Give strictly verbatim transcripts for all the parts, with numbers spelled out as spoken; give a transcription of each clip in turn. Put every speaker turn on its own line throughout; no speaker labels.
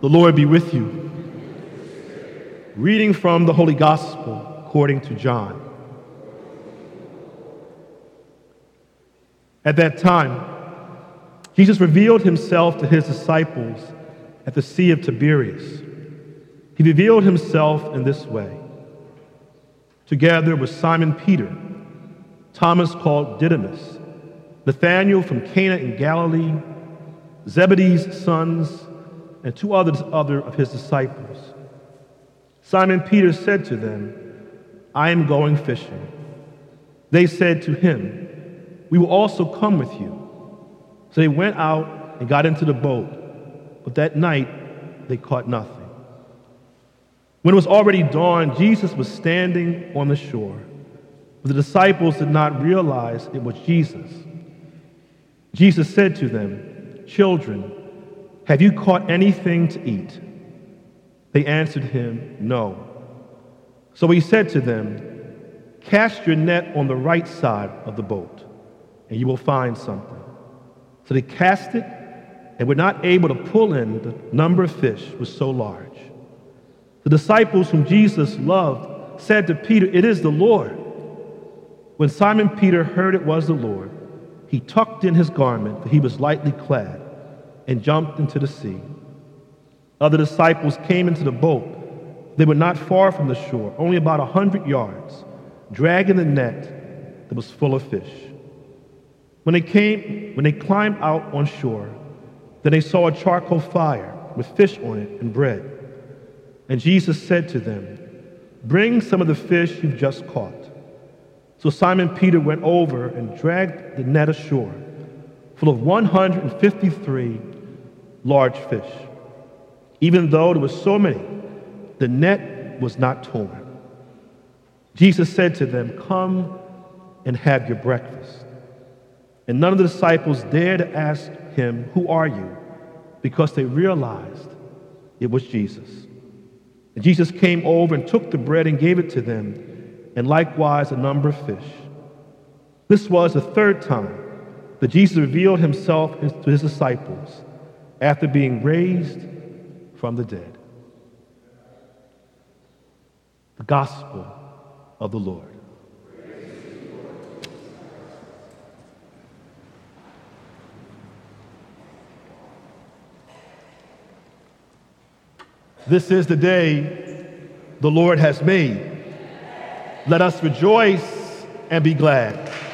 The Lord be with you. Reading from the Holy Gospel according to John. At that time, Jesus revealed himself to his disciples at the Sea of Tiberias. He revealed himself in this way. Together with Simon Peter, Thomas called Didymus, Nathanael from Cana in Galilee, Zebedee's sons, and two others other of his disciples. Simon Peter said to them, "I am going fishing." They said to him, "We will also come with you." So they went out and got into the boat, but that night they caught nothing. When it was already dawn, Jesus was standing on the shore, but the disciples did not realize it was Jesus. Jesus said to them, "Children, have you caught anything to eat?" They answered him, "No." So he said to them, "Cast your net on the right side of the boat, and you will find something." So they cast it, and were not able to pull in. The number of fish was so large. The disciples whom Jesus loved said to Peter, "It is the Lord." When Simon Peter heard it was the Lord, he tucked in his garment, for he was lightly clad, and jumped into the sea. Other disciples came into the boat. They were not far from the shore, only about a hundred yards, dragging the net that was full of fish. When they came, when they climbed out on shore, then they saw a charcoal fire with fish on it and bread. And Jesus said to them, "Bring some of the fish you've just caught." So Simon Peter went over and dragged the net ashore, full of one hundred fifty-three large fish. Even though there were so many, the net was not torn. Jesus said to them, "Come and have your breakfast." And none of the disciples dared to ask him, "Who are you?" because they realized it was Jesus. And Jesus came over and took the bread and gave it to them, and likewise a number of fish. This was the third time that Jesus revealed himself to his disciples after being raised from the dead. The Gospel of the Lord. This is the day the Lord has made. Let us rejoice and be glad.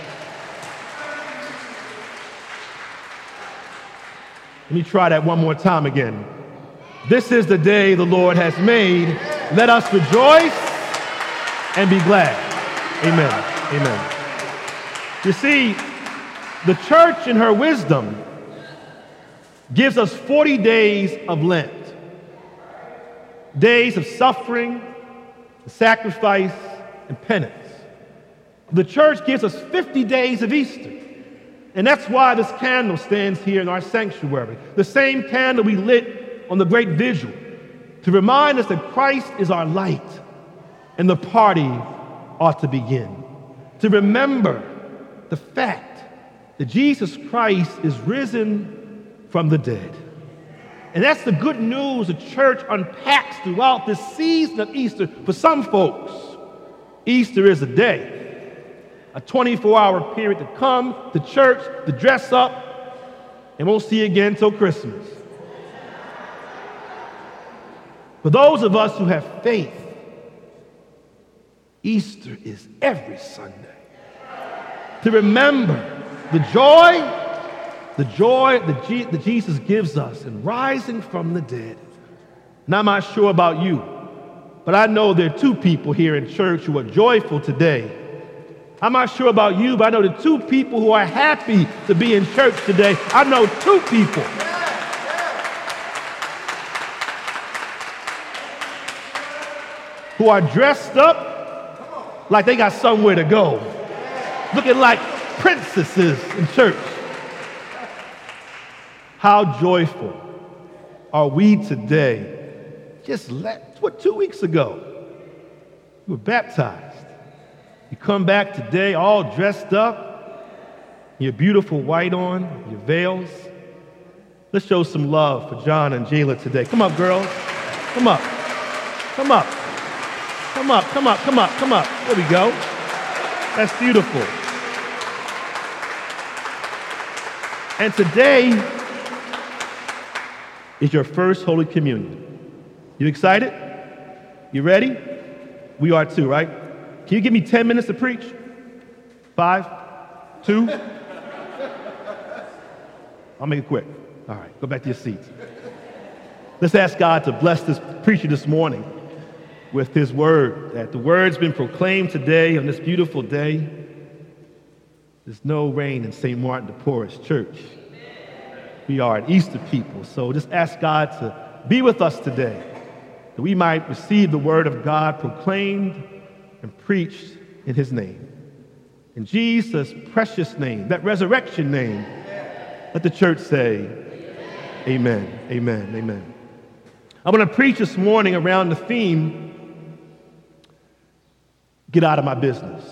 Let me try that one more time again. This is the day the Lord has made. Let us rejoice and be glad. Amen. Amen. You see, the church in her wisdom gives us forty days of Lent. Days of suffering, sacrifice, and penance. The church gives us fifty days of Easter. And that's why this candle stands here in our sanctuary. The same candle we lit on the great vigil to remind us that Christ is our light and the party ought to begin. To remember the fact that Jesus Christ is risen from the dead. And that's the good news the church unpacks throughout this season of Easter. For some folks, Easter is a day, a twenty-four hour period to come to church, to dress up, and won't see you again until Christmas. For those of us who have faith, Easter is every Sunday. To remember the joy The joy that, G- that Jesus gives us in rising from the dead. And I'm not sure about you, but I know there are two people here in church who are joyful today. I'm not sure about you, but I know there are two people who are happy to be in church today. I know two people. Who are dressed up like they got somewhere to go. Looking like princesses in church. How joyful are we today? Just let, what, two weeks ago, you were baptized. You come back today all dressed up, your beautiful white on, your veils. Let's show some love for John and Jayla today. Come up, girls. Come up. Come up. Come up, come up, come up, come up. There we go. That's beautiful. And today is your first Holy Communion. You excited? You ready? We are too, right? Can you give me ten minutes to preach? Five? Two? I'll make it quick. All right, go back to your seats. Let's ask God to bless this preacher this morning with his word, that the word's been proclaimed today on this beautiful day. There's no rain in Saint Martin de Porres Church. We are an Easter people, so just ask God to be with us today, that we might receive the word of God proclaimed and preached in his name. In Jesus' precious name, that resurrection name, let the church say, amen, amen, amen. I'm going to preach this morning around the theme, get out of my business.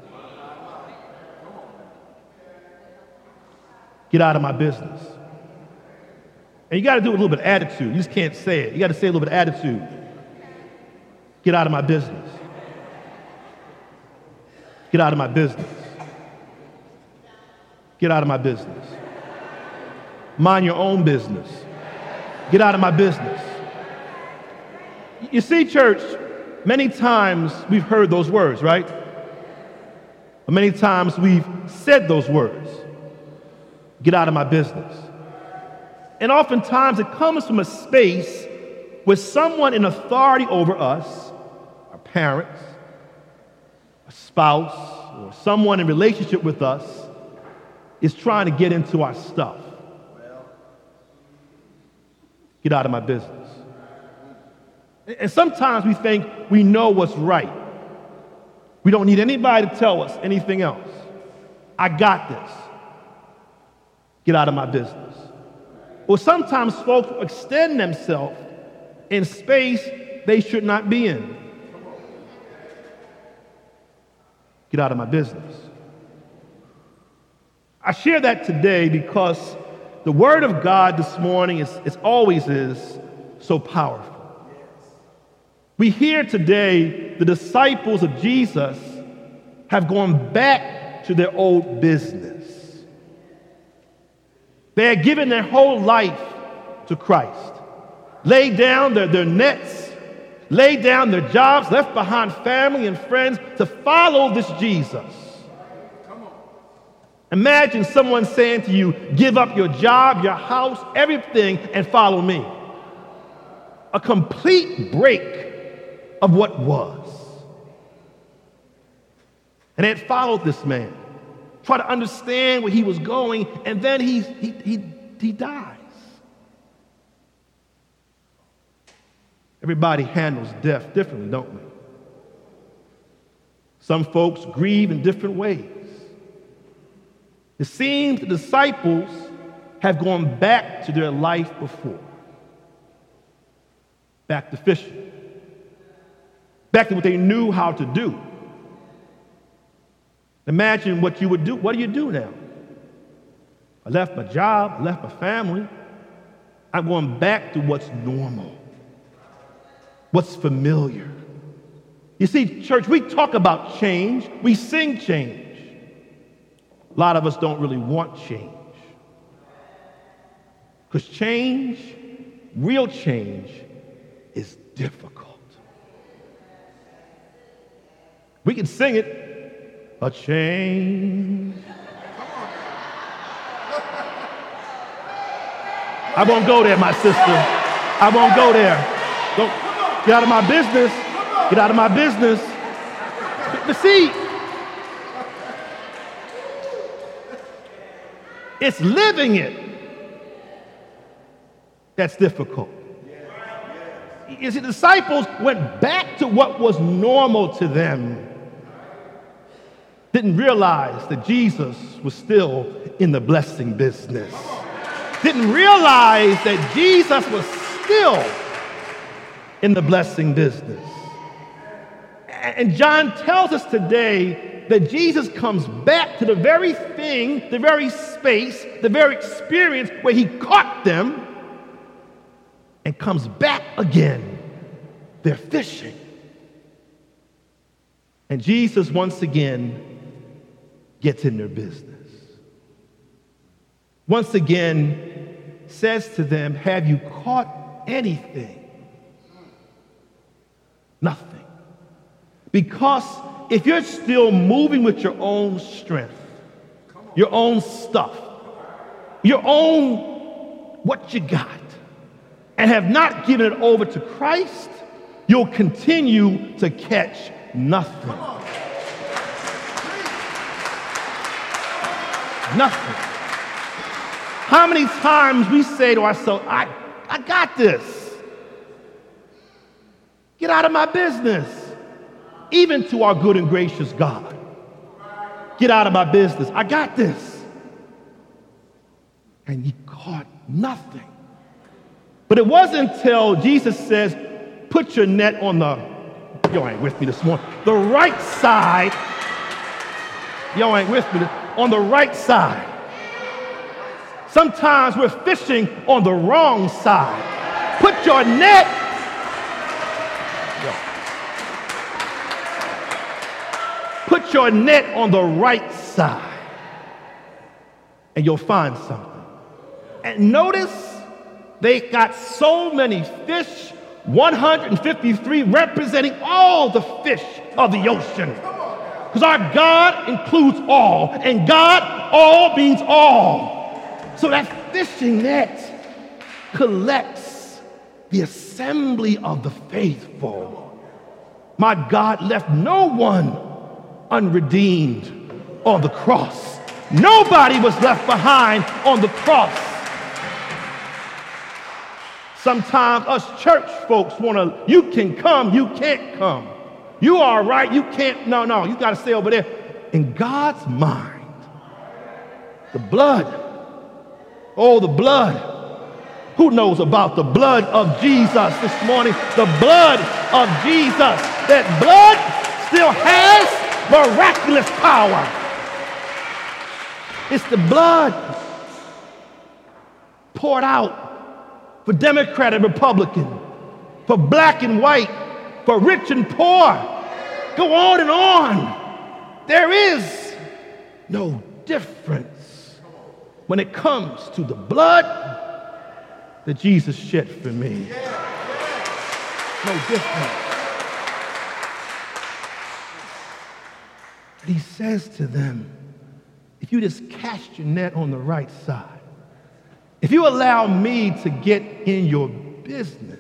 Get out of my business. And you got to do it with a little bit of attitude. You just can't say it. You got to say a little bit of attitude. Get out of my business. Get out of my business. Get out of my business. Mind your own business. Get out of my business. You see, church, many times we've heard those words, right? Many times we've said those words. Get out of my business. And oftentimes it comes from a space where someone in authority over us, our parents, a spouse, or someone in relationship with us, is trying to get into our stuff. Get out of my business. And sometimes we think we know what's right. We don't need anybody to tell us anything else. I got this. Get out of my business. Or sometimes folks extend themselves in space they should not be in. Get out of my business. I share that today because the Word of God this morning is, it always is, so powerful. We hear today the disciples of Jesus have gone back to their old business. They had given their whole life to Christ, laid down their, their nets, laid down their jobs, left behind family and friends to follow this Jesus. Imagine someone saying to you, give up your job, your house, everything, and follow me. A complete break of what was. And they had followed this man, try to understand where he was going, and then he, he, he, he dies. Everybody handles death differently, don't we? Some folks grieve in different ways. It seems the disciples have gone back to their life before. Back to fishing. Back to what they knew how to do. Imagine what you would do. What do you do now? I left my job, I left my family. I'm going back to what's normal, what's familiar. You see, church, we talk about change, we sing change. A lot of us don't really want change. Because change, real change, is difficult. We can sing it, a change. I won't go there, my sister. I won't go there. Don't get out of my business. Get out of my business. But see, it's living it that's difficult. You see, the disciples went back to what was normal to them. Didn't realize that Jesus was still in the blessing business. Didn't realize that Jesus was still in the blessing business. And John tells us today that Jesus comes back to the very thing, the very space, the very experience where he caught them, and comes back again. They're fishing. And Jesus once again gets in their business. Once again says to them, have you caught anything? Nothing. Because if you're still moving with your own strength, your own stuff, your own what you got, and have not given it over to Christ, you'll continue to catch nothing. Nothing. How many times we say to ourselves, I, I got this. Get out of my business. Even to our good and gracious God. Get out of my business. I got this. And he caught nothing. But it wasn't until Jesus says, put your net on the, y'all ain't with me this morning, the right side. Y'all ain't with me, on the right side. Sometimes we're fishing on the wrong side. Put your net. Put your net on the right side, and you'll find something. And notice they got so many fish, one hundred fifty-three, representing all the fish of the ocean. Because our God includes all, and God, all means all. So that fishing net collects the assembly of the faithful. My God left no one unredeemed on the cross. Nobody was left behind on the cross. Sometimes us church folks want to, you can come, you can't come. You are right, you can't, no, no, you got to stay over there. In God's mind, the blood, oh, the blood. Who knows about the blood of Jesus this morning? The blood of Jesus. That blood still has miraculous power. It's the blood poured out for Democrat and Republican, for black and white, for rich and poor. Go on and on. There is no difference when it comes to the blood that Jesus shed for me. No difference. He says to them, if you just cast your net on the right side, if you allow me to get in your business,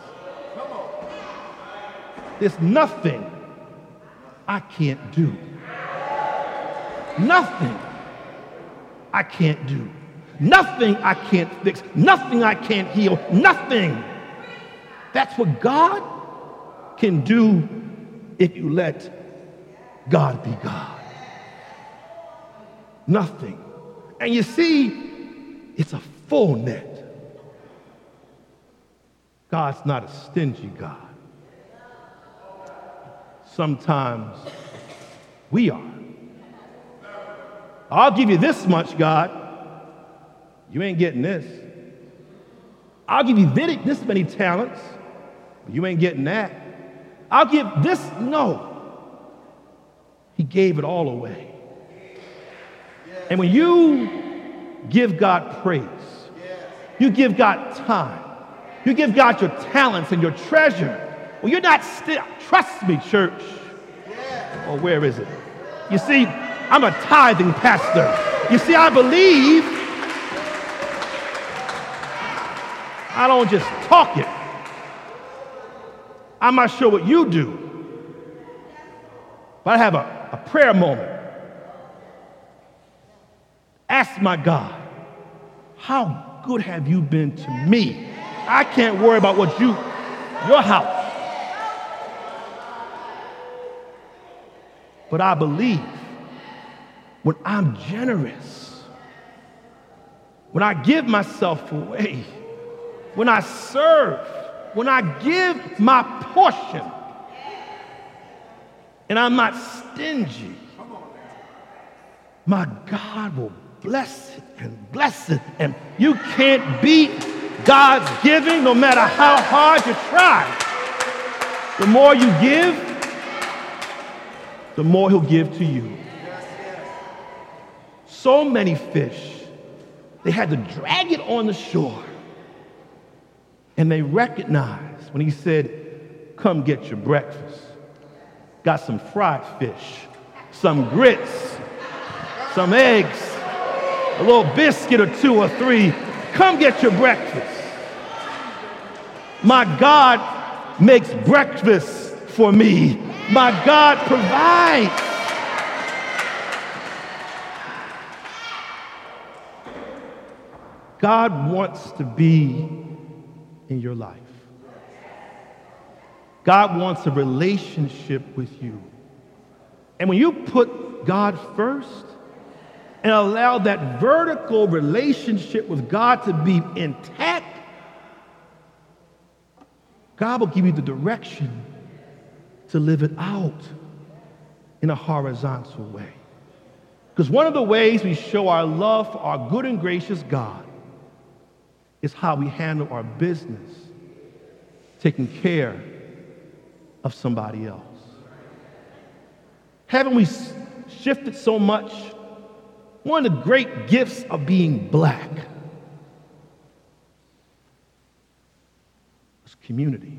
there's nothing I can't do. Nothing I can't do. Nothing I can't fix. Nothing I can't heal. Nothing. That's what God can do if you let God be God. Nothing. And you see, it's a full net. God's not a stingy God. Sometimes we are. I'll give you this much, God. You ain't getting this. I'll give you this many talents, but you ain't getting that. I'll give this, no. He gave it all away. And when you give God praise, you give God time, you give God your talents and your treasure, well, you're not still, trust me, church. Or where is it? You see, I'm a tithing pastor. You see, I believe I don't just talk it. I'm not sure what you do, but I have a, a prayer moment. Ask my God, how good have you been to me? I can't worry about what you, your house. But I believe when I'm generous, when I give myself away, when I serve, when I give my portion, and I'm not stingy, my God will bless it and bless it. And you can't beat God's giving no matter how hard you try. The more you give, the more he'll give to you. So many fish, they had to drag it on the shore. And they recognized when he said, come get your breakfast. Got some fried fish, some grits, some eggs, a little biscuit or two or three. Come get your breakfast. My God makes breakfast for me. My God provides. God wants to be in your life. God wants a relationship with you. And when you put God first and allow that vertical relationship with God to be intact, God will give you the direction to live it out in a horizontal way. Because one of the ways we show our love for our good and gracious God is how we handle our business, taking care of somebody else. Haven't we shifted so much? One of the great gifts of being black is community.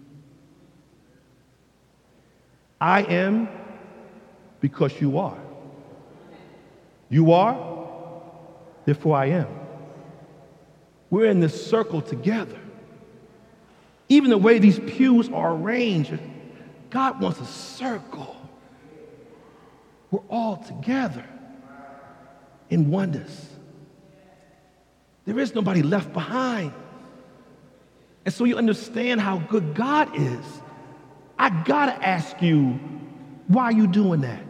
I am because you are. You are, therefore I am. We're in this circle together. Even the way these pews are arranged, God wants a circle. We're all together in oneness. There is nobody left behind. And so you understand how good God is. I gotta ask you, why are you doing that?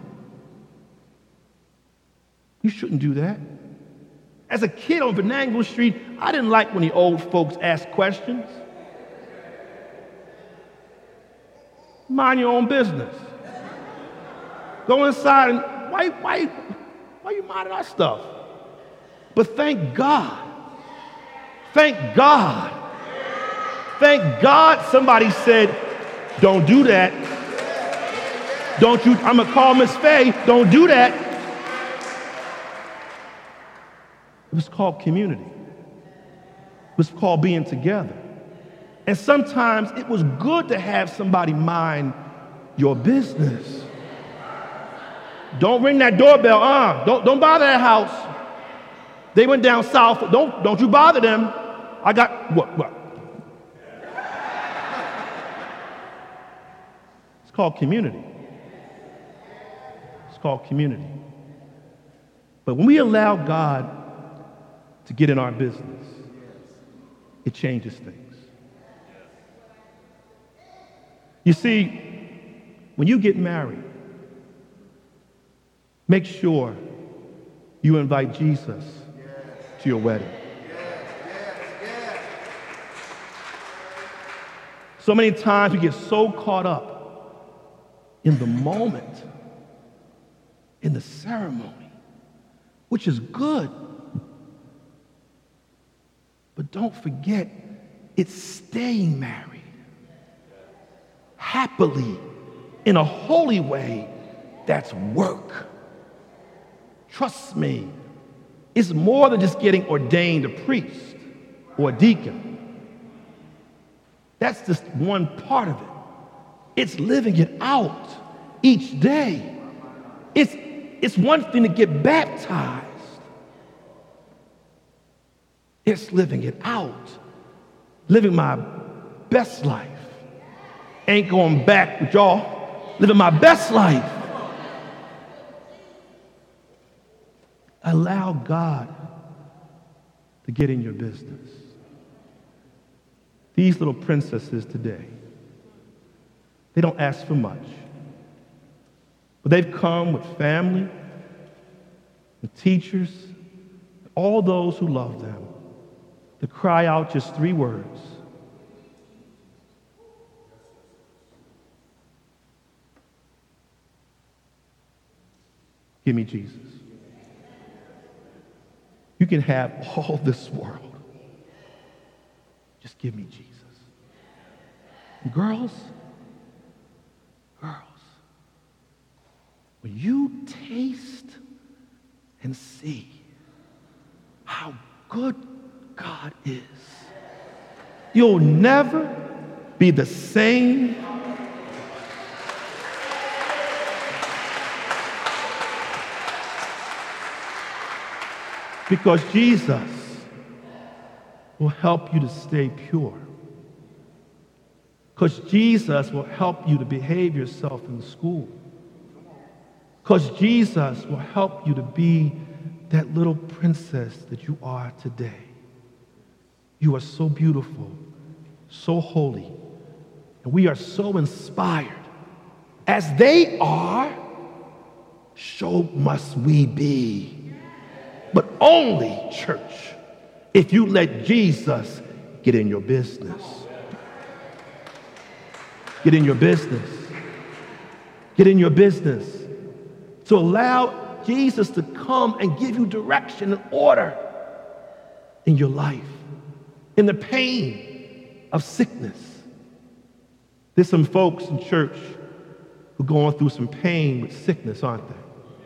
You shouldn't do that. As a kid on Venango Street, I didn't like when the old folks asked questions. Mind your own business. Go inside and why, why, why are you minding our stuff? But thank God, thank God, thank God somebody said, don't do that. Don't you, I'm gonna call Miss Faye, don't do that. It was called community. It was called being together. And sometimes it was good to have somebody mind your business. Don't ring that doorbell. Uh, don't, don't bother that house. They went down south. Don't, don't you bother them. I got, what, what? It's called community. It's called community. But when we allow God to get in our business, it changes things. You see, when you get married, make sure you invite Jesus to your wedding. So many times we get so caught up in the moment, in the ceremony, which is good. But don't forget, it's staying married happily in a holy way. That's work. Trust me, it's more than just getting ordained a priest or a deacon. That's just one part of it. It's living it out each day. It's, it's one thing to get baptized. It's living it out, living my best life. Ain't going back with y'all, living my best life. Allow God to get in your business. These little princesses today, they don't ask for much, but they've come with family, with teachers, all those who love them, to cry out just three words. Give me Jesus. You can have all this world. Just give me Jesus. And girls, girls, when you taste and see how good God is, you'll never be the same. Because Jesus will help you to stay pure. Because Jesus will help you to behave yourself in school. Because Jesus will help you to be that little princess that you are today. You are so beautiful, so holy, and we are so inspired. As they are, so must we be. But only, church, if you let Jesus get in your business. Get in your business. Get in your business. To allow Jesus to come and give you direction and order in your life, in the pain of sickness. There's some folks in church who are going through some pain with sickness, aren't they?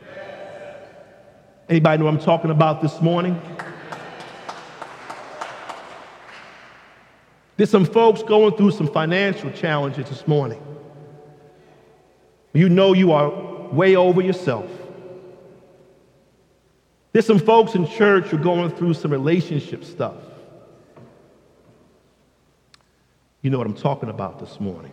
Anybody know what I'm talking about this morning? There's some folks going through some financial challenges this morning. You know you are way over yourself. There's some folks in church who are going through some relationship stuff. You know what I'm talking about this morning.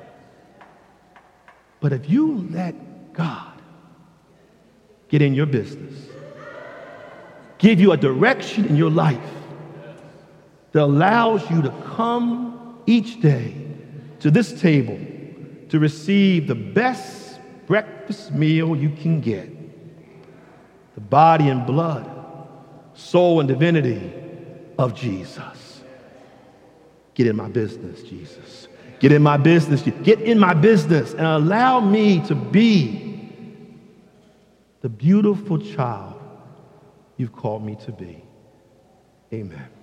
But if you let God get in your business, give you a direction in your life that allows you to come each day to this table to receive the best breakfast meal you can get, the body and blood, soul and divinity of Jesus. Get in my business, Jesus. Get in my business. Get in my business and allow me to be the beautiful child you've called me to be. Amen.